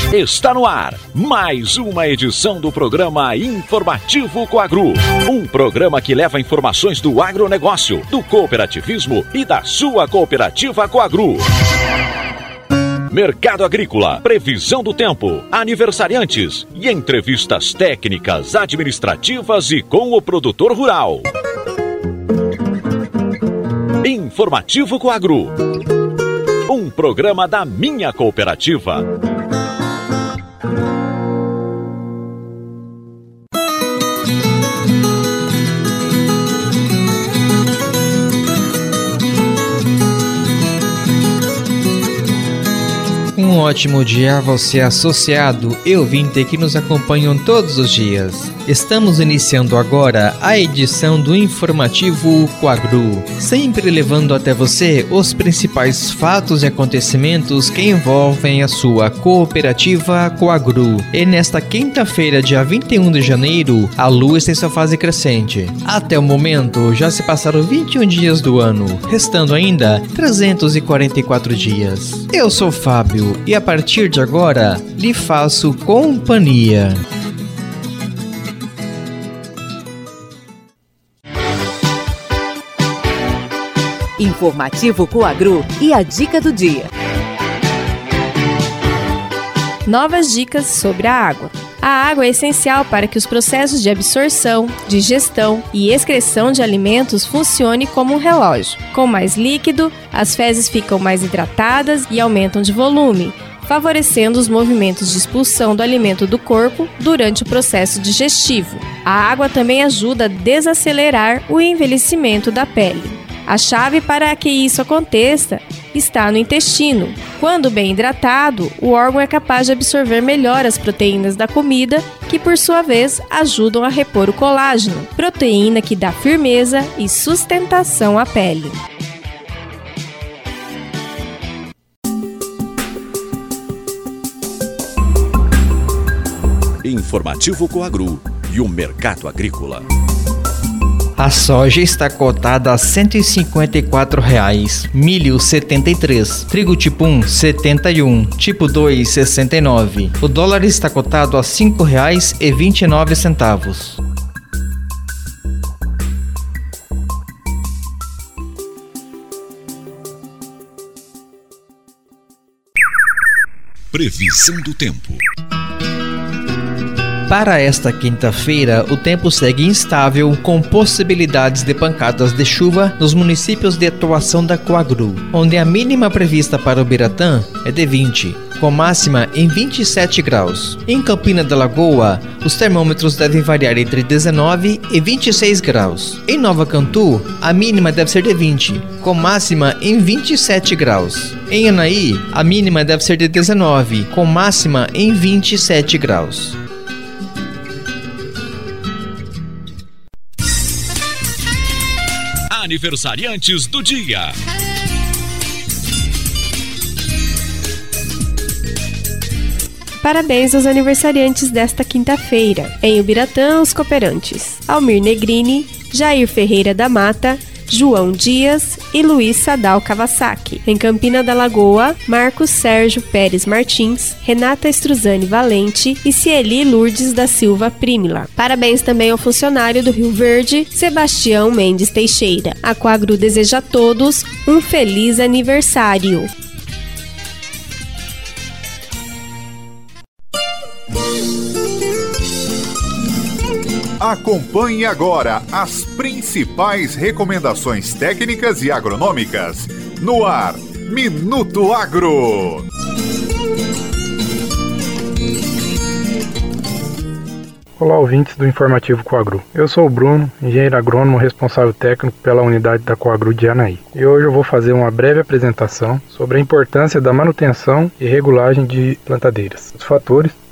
Está no ar mais uma edição do programa Informativo Coagro. Um programa que leva informações do agronegócio, do cooperativismo e da sua cooperativa Coagro. Mercado agrícola, previsão do tempo, aniversariantes e entrevistas técnicas, administrativas e com o produtor rural. Informativo Coagro. Um programa da minha cooperativa. Um ótimo dia a você, associado e ouvinte que nos acompanham todos os dias. Estamos iniciando agora a edição do Informativo Coagro, sempre levando até você os principais fatos e acontecimentos que envolvem a sua cooperativa Coagro. E nesta quinta-feira, dia 21 de janeiro, a lua está em sua fase crescente. Até o momento, já se passaram 21 dias do ano, restando ainda 344 dias. Eu sou Fábio e a partir de agora, lhe faço companhia. Informativo Coagro e a dica do dia. Novas dicas sobre a água. A água é essencial para que os processos de absorção, digestão e excreção de alimentos funcionem como um relógio. Com mais líquido, as fezes ficam mais hidratadas e aumentam de volume, favorecendo os movimentos de expulsão do alimento do corpo durante o processo digestivo. A água também ajuda a desacelerar o envelhecimento da pele. A chave para que isso aconteça está no intestino. Quando bem hidratado, o órgão é capaz de absorver melhor as proteínas da comida, que por sua vez ajudam a repor o colágeno, proteína que dá firmeza e sustentação à pele. Informativo Coagro e o mercado agrícola. A soja está cotada a R$ 154,00, milho R$ 73, trigo tipo 1 R$ 71, tipo 2 R$ 69. O dólar está cotado a R$ 5,29. Previsão do tempo. Para esta quinta-feira, o tempo segue instável, com possibilidades de pancadas de chuva nos municípios de atuação da Coagro, onde a mínima prevista para Ubiratã é de 20, com máxima em 27 graus. Em Campina da Lagoa, os termômetros devem variar entre 19 e 26 graus. Em Nova Cantu, a mínima deve ser de 20, com máxima em 27 graus. Em Anaí, a mínima deve ser de 19, com máxima em 27 graus. Aniversariantes do dia. Parabéns aos aniversariantes desta quinta-feira. Em Ubiratã, os cooperantes: Almir Negrini, Jair Ferreira da Mata, João Dias e Luiz Sadal Kawasaki. Em Campina da Lagoa, Marcos Sérgio Pérez Martins, Renata Estruzani Valente e Cieli Lourdes da Silva Prímila. Parabéns também ao funcionário do Rio Verde, Sebastião Mendes Teixeira. A Coagro deseja a todos um feliz aniversário. Acompanhe agora as principais recomendações técnicas e agronômicas. No ar, Minuto Agro. Olá, ouvintes do Informativo Coagro. Eu sou o Bruno, engenheiro agrônomo responsável técnico pela unidade da Coagro de Anaí. E hoje eu vou fazer uma breve apresentação sobre a importância da manutenção e regulagem de plantadeiras, os fatores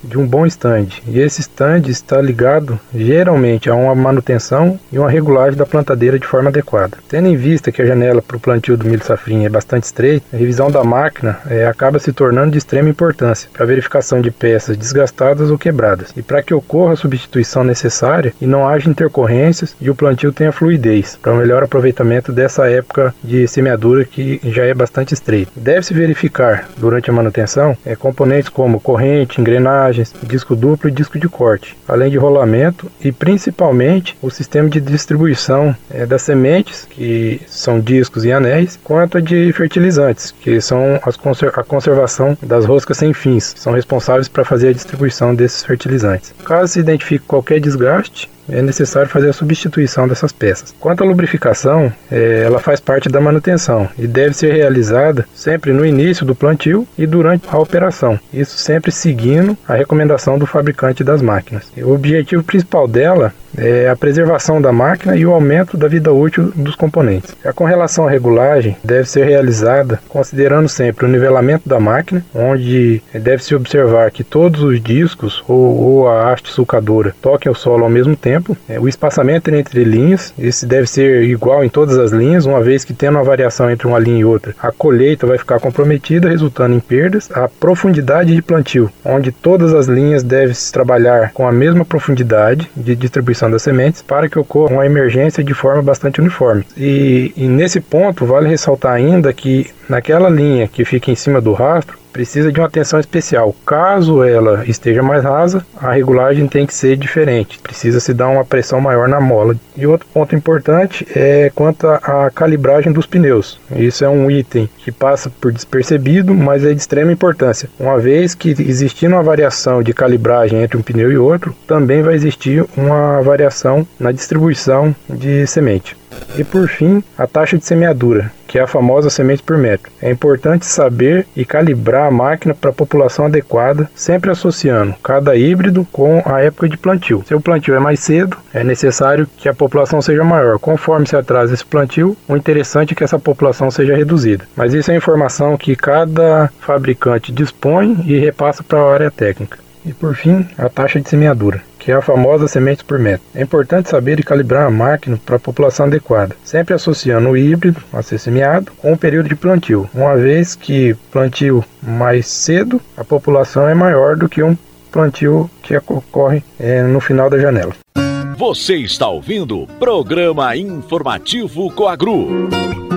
de um bom stand. E esse stand está ligado geralmente a uma manutenção e uma regulagem da plantadeira de forma adequada. Tendo em vista que a janela para o plantio do milho safrinha é bastante estreita, a revisão da máquina acaba se tornando de extrema importância para a verificação de peças desgastadas ou quebradas e para que ocorra a substituição necessária e não haja intercorrências e o plantio tenha fluidez para o melhor aproveitamento dessa época de semeadura que já é bastante estreita. Deve-se verificar durante a manutenção componentes como corrente, engrenagens, disco duplo e disco de corte, além de rolamento e principalmente o sistema de distribuição das sementes, que são discos e anéis, quanto a de fertilizantes, que são a conservação das roscas sem fins, que são responsáveis para fazer a distribuição desses fertilizantes. Caso se identifique qualquer desgaste, é necessário fazer a substituição dessas peças. Quanto à lubrificação, ela faz parte da manutenção e deve ser realizada sempre no início do plantio e durante a operação, isso sempre seguindo a recomendação do fabricante das máquinas. O objetivo principal dela é a preservação da máquina e o aumento da vida útil dos componentes. Com relação à regulagem, deve ser realizada considerando sempre o nivelamento da máquina, onde deve-se observar que todos os discos ou a haste sulcadora toquem o solo ao mesmo tempo. O espaçamento entre linhas, esse deve ser igual em todas as linhas, uma vez que tendo uma variação entre uma linha e outra, a colheita vai ficar comprometida, resultando em perdas. A profundidade de plantio, onde todas as linhas devem se trabalhar com a mesma profundidade de distribuição das sementes para que ocorra uma emergência de forma bastante uniforme. E nesse ponto vale ressaltar ainda que naquela linha que fica em cima do rastro precisa de uma atenção especial. Caso ela esteja mais rasa, a regulagem tem que ser diferente. Precisa se dar uma pressão maior na mola. E outro ponto importante é quanto à calibragem dos pneus. Isso é um item que passa por despercebido, mas é de extrema importância. Uma vez que existindo uma variação de calibragem entre um pneu e outro, também vai existir uma variação na distribuição de semente. E por fim, a taxa de semeadura, que é a famosa semente por metro. É importante saber e calibrar a máquina para a população adequada, sempre associando cada híbrido com a época de plantio. Se o plantio é mais cedo, é necessário que a população seja maior. Conforme se atrasa esse plantio, o interessante é que essa população seja reduzida. Mas isso é informação que cada fabricante dispõe e repassa para a área técnica. E por fim, a taxa de semeadura, que é a famosa semente por metro. É importante saber e calibrar a máquina para a população adequada, sempre associando o híbrido a ser semeado com o período de plantio, uma vez que plantio mais cedo, a população é maior do que um plantio que ocorre no final da janela. Você está ouvindo o Programa Informativo Coagru.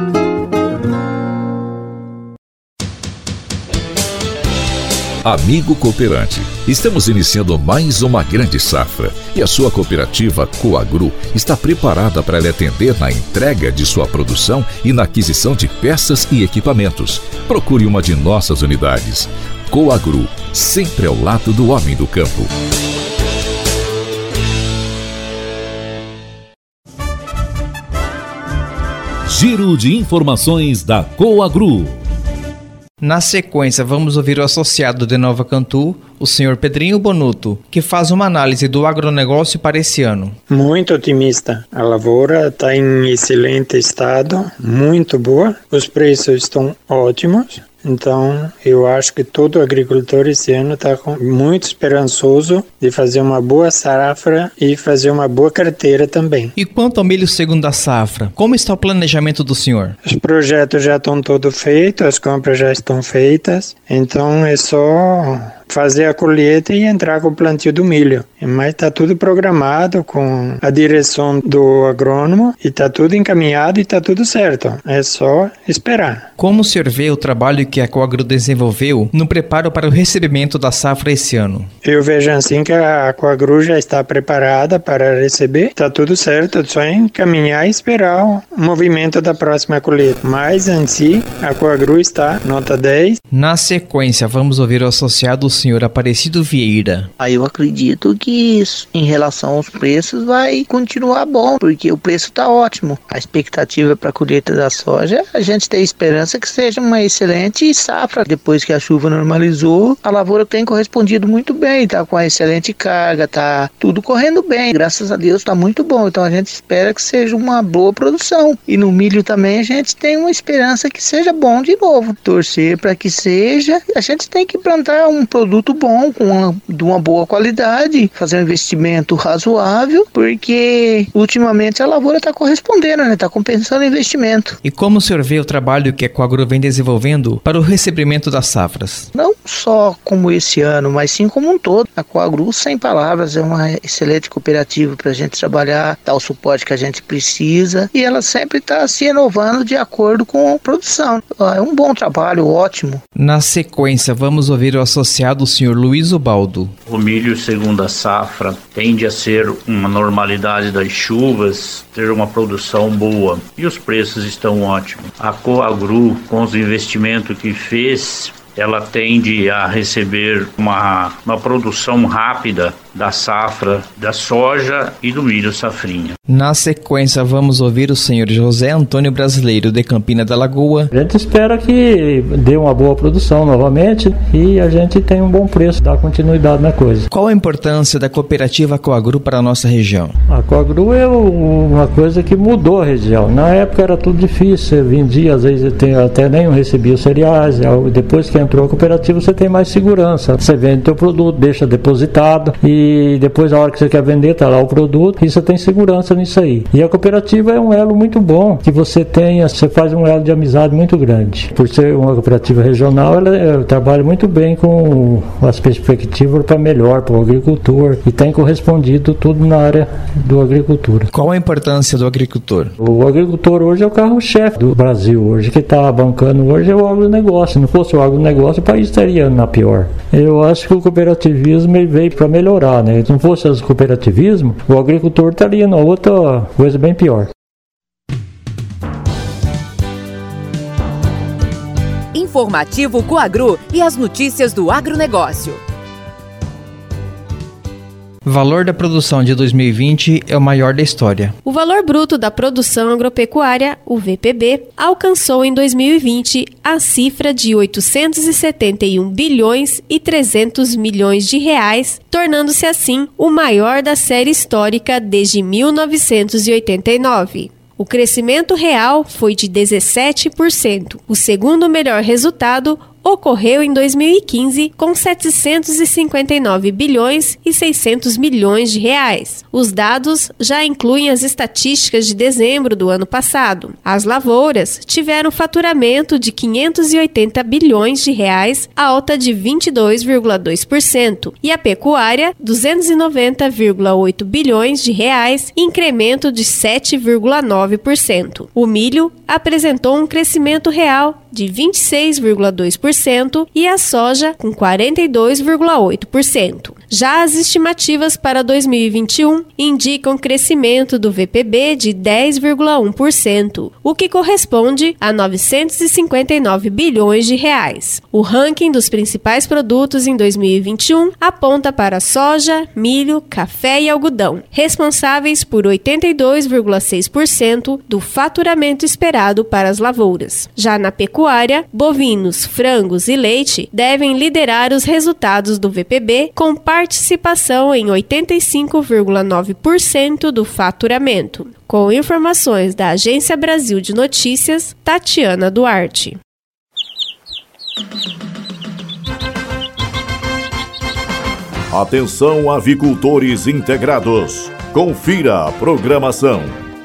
Amigo cooperante, estamos iniciando mais uma grande safra e a sua cooperativa Coagru está preparada para lhe atender na entrega de sua produção e na aquisição de peças e equipamentos. Procure uma de nossas unidades. Coagru, sempre ao lado do homem do campo. Giro de informações da Coagru. Na sequência, vamos ouvir o associado de Nova Cantu, o senhor Pedrinho Bonuto, que faz uma análise do agronegócio para esse ano. Muito otimista. A lavoura está em excelente estado, muito boa. Os preços estão ótimos. Então, eu acho que todo agricultor esse ano está muito esperançoso de fazer uma boa safra e fazer uma boa carteira também. E quanto ao milho segunda safra, como está o planejamento do senhor? Os projetos já estão todos feitos, as compras já estão feitas, então é só fazer a colheita e entrar com o plantio do milho. Mas está tudo programado com a direção do agrônomo e está tudo encaminhado e está tudo certo. É só esperar. Como o senhor vê o trabalho que a Coagru desenvolveu no preparo para o recebimento da safra esse ano? Eu vejo assim que a Coagru já está preparada para receber. Está tudo certo, só encaminhar e esperar o movimento da próxima colheita. Mas em si, a Coagru está nota 10. Na sequência, vamos ouvir o associado o senhor Aparecido Vieira. Eu acredito que em relação aos preços vai continuar bom, porque o preço está ótimo. A expectativa para a colheita da soja, a gente tem esperança que seja uma excelente de safra, depois que a chuva normalizou, a lavoura tem correspondido muito bem, tá com a excelente carga, tá tudo correndo bem, graças a Deus tá muito bom, então a gente espera que seja uma boa produção. E no milho também a gente tem uma esperança que seja bom de novo, torcer para que seja. A gente tem que plantar um produto bom, de uma boa qualidade, fazer um investimento razoável, porque ultimamente a lavoura está correspondendo, né? Está compensando o investimento. E como o senhor vê o trabalho que a Coagro vem desenvolvendo para o recebimento das safras? Não só como esse ano, mas sim como um todo. A Coagro, sem palavras, é uma excelente cooperativa para a gente trabalhar, dar o suporte que a gente precisa, e ela sempre está se renovando de acordo com a produção. É um bom trabalho, ótimo. Na sequência, vamos ouvir o associado, o senhor Luiz Ubaldo. O milho segunda safra tende a ser uma normalidade das chuvas, ter uma produção boa e os preços estão ótimos. A Coagro, com os investimentos que fez, ela tende a receber uma produção rápida da safra da soja e do milho safrinha. Na sequência, vamos ouvir o senhor José Antônio Brasileiro, de Campina da Lagoa. A gente espera que dê uma boa produção novamente e a gente tenha um bom preço, dar continuidade na coisa. Qual a importância da cooperativa Coagro para a nossa região? A Coagro é uma coisa que mudou a região. Na época era tudo difícil, você vendia, às vezes até nem recebia os cereais. Depois que entrou a cooperativa, você tem mais segurança. Você vende teu produto, deixa depositado e depois, na hora que você quer vender, tá lá o produto e você tem segurança nisso aí. E a cooperativa é um elo muito bom que você faz um elo de amizade muito grande. Por ser uma cooperativa regional, ela trabalha muito bem com as perspectivas para melhor para o agricultor e tem correspondido tudo na área do agricultura. Qual a importância do agricultor? O agricultor hoje é o carro-chefe do Brasil hoje, que está bancando hoje é o agronegócio. Se não fosse o agronegócio, o país estaria na pior. Eu acho que o cooperativismo ele veio para melhorar, né? Se não fosse o cooperativismo, o agricultor estaria na outra coisa bem pior. Informativo Coagro e as notícias do agronegócio. O valor da produção de 2020 é o maior da história. O valor bruto da produção agropecuária, o VPB, alcançou em 2020 a cifra de 871 bilhões e 300 milhões de reais, tornando-se assim o maior da série histórica desde 1989. O crescimento real foi de 17%. O segundo melhor resultado ocorreu em 2015 com 759 bilhões e 600 milhões de reais. Os dados já incluem as estatísticas de dezembro do ano passado. As lavouras tiveram faturamento de 580 bilhões de reais, alta de 22,2%, e a pecuária 290,8 bilhões de reais, incremento de 7,9%. O milho apresentou um crescimento real de 26,2% e a soja com 42,8%. Já as estimativas para 2021 indicam crescimento do VPB de 10,1%, o que corresponde a 959 bilhões de reais. O ranking dos principais produtos em 2021 aponta para soja, milho, café e algodão, responsáveis por 82,6% do faturamento esperado para as lavouras. Já na pecuária, bovinos, frangos e leite devem liderar os resultados do VPB com participação em 85,9% do faturamento. Com informações da Agência Brasil de Notícias, Tatiana Duarte. Atenção, avicultores integrados. Confira a programação.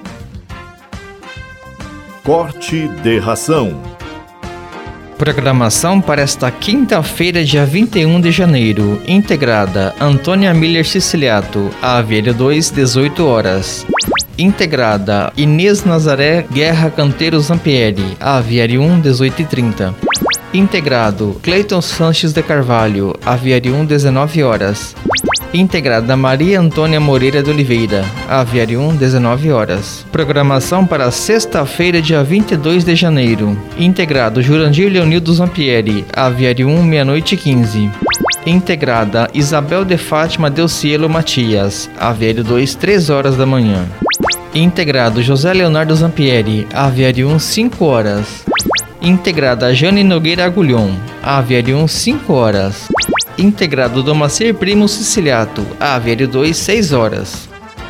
Corte de ração. Programação para esta quinta-feira, dia 21 de janeiro. Integrada Antônia Miller Siciliato, Aviário 2, 18 horas. Integrada Inês Nazaré Guerra Canteiro Zampieri, Aviário 1, 18h30. Integrado Cleiton Sanches de Carvalho, Aviário 1, 19 horas. Integrada Maria Antônia Moreira de Oliveira, Aviário 1, 19 horas. Programação para sexta-feira, dia 22 de janeiro. Integrado Jurandir Leonildo Zampieri, Aviário 1, meia-noite e 15. Integrada Isabel de Fátima Delcielo Matias, Aviário 2, 3 horas da manhã. Integrado José Leonardo Zampieri, Aviário 1, 5 horas. Integrada Jane Nogueira Agulhon, Aviário 1, 5 horas. Integrado Domacir Primo Siciliato, Aviário 2, 6 horas.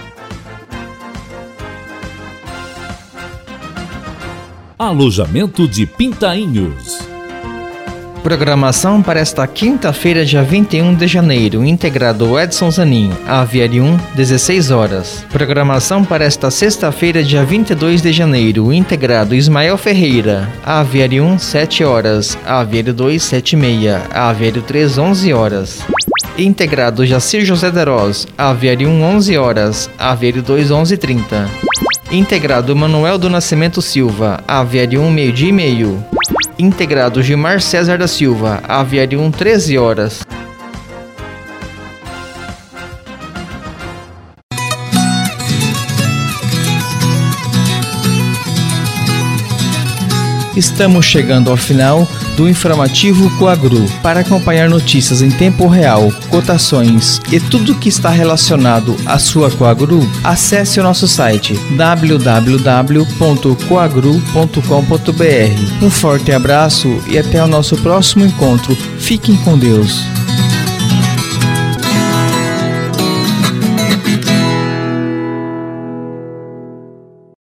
Alojamento de Pintainhos. Programação para esta quinta-feira, dia 21 de janeiro, integrado Edson Zanin, Aviário 1, 16 horas. Programação para esta sexta-feira, dia 22 de janeiro, integrado Ismael Ferreira, Aviário 1, 7 horas, Aviário 2, 7h30, Aviário 3, 11 horas. Integrado Jacir José Deroz, Aviário 1, 11 horas, Aviário 2, 11h30. Integrado Manuel do Nascimento Silva, Aviário 1, 12h30. Integrado Gilmar César da Silva, Aviário 1, 13 horas. Estamos chegando ao final do informativo Coagru. Para acompanhar notícias em tempo real, cotações e tudo que está relacionado à sua Coagru, acesse o nosso site www.coagru.com.br. Um forte abraço e até o nosso próximo encontro. Fiquem com Deus.